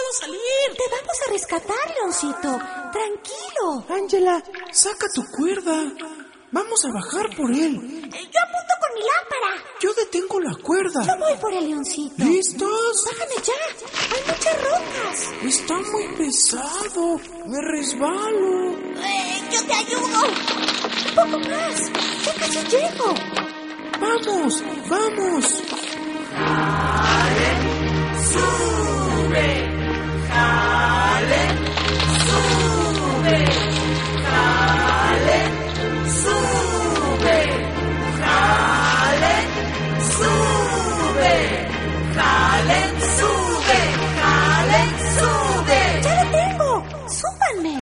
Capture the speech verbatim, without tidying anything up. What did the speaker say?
puedo salir. Te vamos a rescatar, Leoncito. Tranquilo. Ángela, saca tu cuerda. Vamos a bajar por él. Yo apunto con mi lámpara. Yo detengo la cuerda. Yo voy por el Leoncito. ¿Listos? Bájame ya. Hay muchas rocas. Está muy pesado. Me resbalo. Eh, yo te ayudo. Un poco más. Ya casi llego. Vamos, vamos. ¡Sube!